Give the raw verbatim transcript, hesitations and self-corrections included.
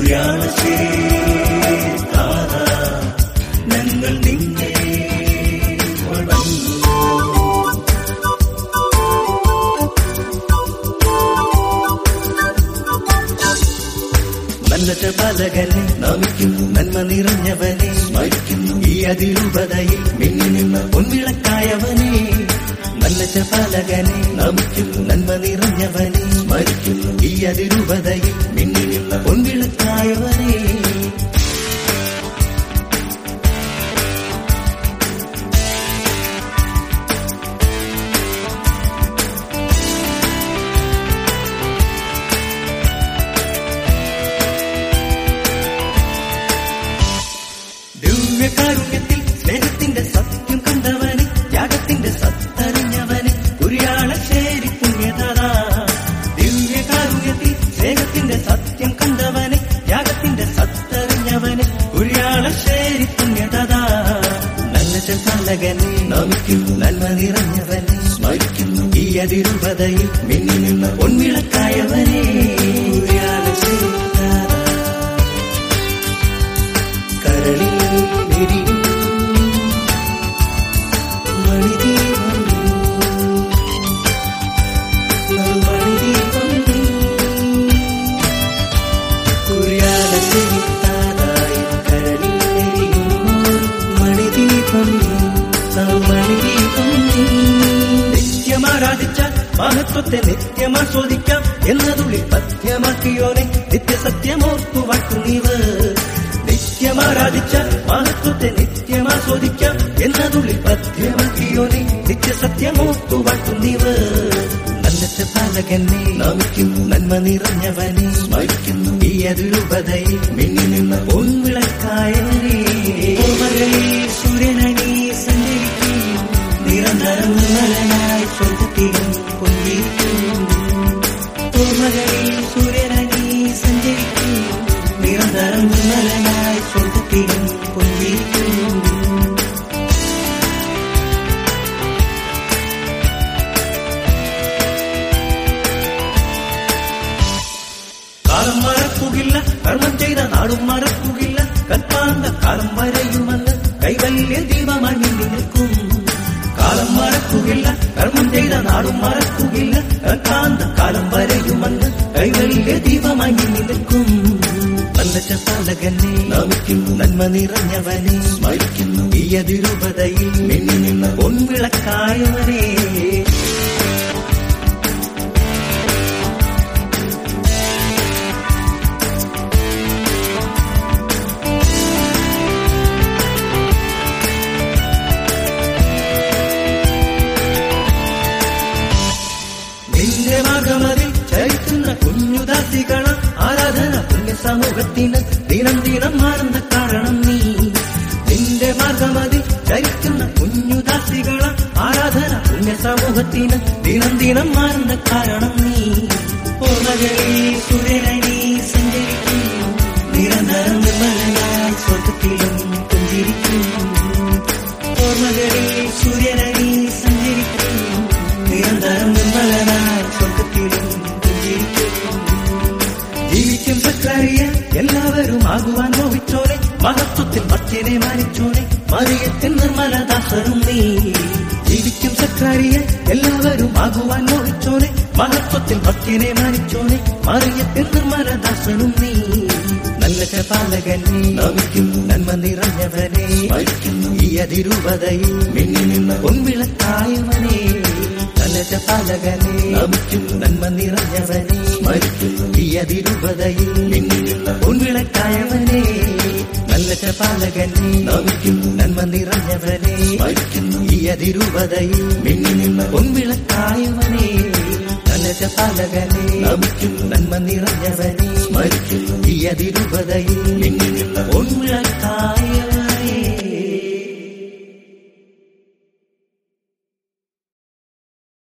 പാലകനെ നമിക്കുന്നു, നന്മ നിറഞ്ഞവനെ സ്മരിക്കുന്നു. ഈ അതിരൂപതയിൽ മിന്നി നിന്ന പൊൻവിളക്കായവനെ നല്ല പാലകനെ നമിക്കുന്നു, നന്മ നിറഞ്ഞവനെ സ്മരിക്കുന്നു. ഈ അതിരൂപതയിൽ മിന്നി നിന്ന പൊൻവിളക്കായവനെ കാരുണ്യത്തിൽ സ്നേഹത്തിന്റെ സത്യം കണ്ടവന്, ത്യാഗത്തിന്റെ സത്തറിഞ്ഞവന്, കുരിയാളശ്ശേരി പുണ്യതാ. ദിവ്യകാരുണ്യത്തിൽ സ്നേഹത്തിന്റെ സത്യം കണ്ടവന്, ത്യാഗത്തിന്റെ സത്തറിഞ്ഞവന്, കുരിയാളശ്ശേരി പുണ്യതാ. നല്ല പാലകനെ നമിക്കുന്നു, നന്മ നിറഞ്ഞവനെ സ്മരിക്കുന്നു. ഈ അതിരൂപതയിൽ മിന്നി നിന്ന പൊൻവിളക്കായവനെ കുരിയാളശ്ശേരി കരളിൽ നിത്യമാരാധിച്ച മഹത്വത്തെ നിത്യമാസ്വദിക്കാം എന്നതുള്ളിൽ പഥ്യമാക്കിയോനെ നിത്യസത്യമോർത്തു വാട്ടുന്നീവ്. നിത്യമാരാധിച്ച മഹത്വത്തെ നിത്യമാസ്വദിക്കാം എന്നതുള്ളിൽ പഥ്യമാക്കിയോനെ നിത്യസത്യമോർത്തു വാട്ടുന്നീവ്. നല്ല പാലകനെ നമിക്കുന്നു, നന്മ നിറഞ്ഞവനെ സ്മരിക്കുന്നു. ഈ അതിരൂപതയിൽ മിന്നി നിന്ന പൊൻവിളക്കായവനെ സൂര്യനണി സഞ്ചരിക്കും, നിരന്തരം നലനായി സ്വർഗത്തിലും പൊന്തിരിക്കും. ഓർമ്മകളിൽ സൂര്യനണി സഞ്ചരിക്കും, നിരന്തരം നലനായി സ്വർഗത്തിലും പൊന്തിരിക്കും. കാലം മറക്കുകയില്ല, കർമ്മം ചെയ്ത നാടും മറക്കുകയില്ല. കൽപ്പാന്ത കാലം വരെയുമെന്ന് കൈവല്യ ദീപമായി മിന്നി നിൽക്കും. കാലം മറക്കുകയില്ല, കർമ്മം ചെയ്ത നാടും മറക്കുകയില്ല. കൽപ്പാന്ത കാലം വരെയുമെന്ന് കൈവല്യ ദീപമായി മിന്നി നിൽക്കും. നല്ല പാലകനെ നമിക്കുന്നു, നന്മ നിറഞ്ഞവനെ സ്മരിക്കുന്നു. ഈ അതിരൂപതയിൽ മിന്നി നിന്ന പൊൻവിളക്കായവനെ നിന്റെ മാർഗമതിൽ ചരിക്കുന്ന കുഞ്ഞുദാസികള ആരാധന പുണ്യ സമൂഹത്തിന് ദിനം ദിനം മാറുന്ന കാരണം നീ. നിന്റെ മാർഗമതിൽ ചരിക്കുന്ന കുഞ്ഞുദാസികള ആരാധന പുണ്യ സമൂഹത്തിന് ദിനം ദിനം മാറുന്ന കാരണം നീ. ഓർമ്മകളിൽ സൂര്യനണി സഞ്ചരിക്കും, നിരന്തരം നിർമ്മലനായി സ്വർഗത്തിലും പുഞ്ചിരിക്കും. ഓർമ്മകളിൽ സൂര്യനണി സഞ്ചരിക്കും, നിരന്തരം നിർമ്മലനായി സ്വർഗത്തിലും പുഞ്ചിരിക്കും. ജീവിക്കും സക്കരിയ എല്ലാവരും ആകുവാൻ മോഹിച്ചോനെ, മഹത്വത്തിൽ മർത്യനെ മാനിച്ചോനെ, മറിയത്തിൽ നിർമ്മലദാസനും നീ. ജീവിക്കും സക്കരിയ എല്ലാവരും ആകുവാൻ മോഹിച്ചോനെ, മഹത്വത്തിൽ മർത്യനെ മാനിച്ചോനെ, മറിയത്തിൽ നിർമ്മലദാസനും നീ. നല്ല പാലകനെ നമിക്കുന്നു, നന്മ നിറഞ്ഞവനെ സ്മരിക്കുന്നു. ഈ അതിരൂപതയിൽ മിന്നി നിന്ന പൊൻവിളക്കായവനെ നല്ല പാലകനെ നമിക്കുന്നു, നന്മ നിറഞ്ഞവനെ സ്മരിക്കുന്നു. ഈ അതിരൂപതയിൽ മിന്നി നിന്ന പൊൻവിളക്കായവനെ നല്ല പാലകനെ നമിക്കുന്നു, നന്മ നിറഞ്ഞവനെ സ്മരിക്കുന്നു. ഈ അതിരൂപതയിൽ മിന്നി നിന്ന പൊൻവിളക്കായവനെ നല്ല പാലകനെ നമിക്കുന്നു, നന്മ നിറഞ്ഞവനെ സ്മരിക്കുന്നു. ഈ അതിരൂപതയിൽ മിന്നി നിന്ന പൊൻവിളക്കായവനെ